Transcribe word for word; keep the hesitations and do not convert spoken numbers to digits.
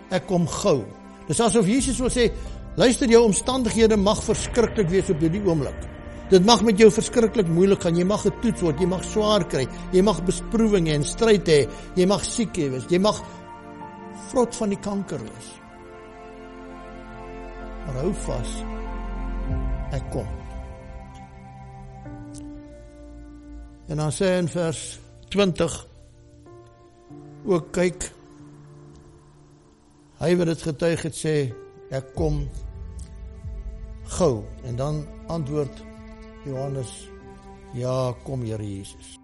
ek kom gou. Dis asof Jesus wil sê, luister, jou omstandighede mag verskriklik wees op hierdie oomblik. Dit mag met jou verskriklik moeilik gaan, jy mag getoets word, jy mag swaar kry, jy mag besproewing hê en stryd hê, jy mag siek wees, jy mag vrot van die kanker wees. Maar hou vas, ek kom. En dan sê hy in vers twintig, ook kyk, hy wat dit getuig het sê, ek kom gou. En dan antwoord Johannes, ja, kom Here Jesus.